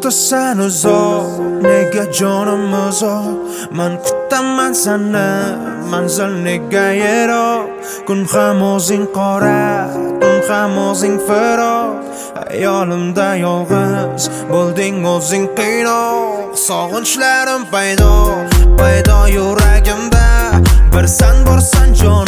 o'tasan uzoq, nega jonim uzoq? Men kutaman seni, manzil nega yiroq? Kun ham o'zing qora, tun ham o'zing firoq. Hayolimda yolg'iz bo'lding o'zing qiynoq. Sog'inchlarim paydo yuragimda. Bir sen borsan jon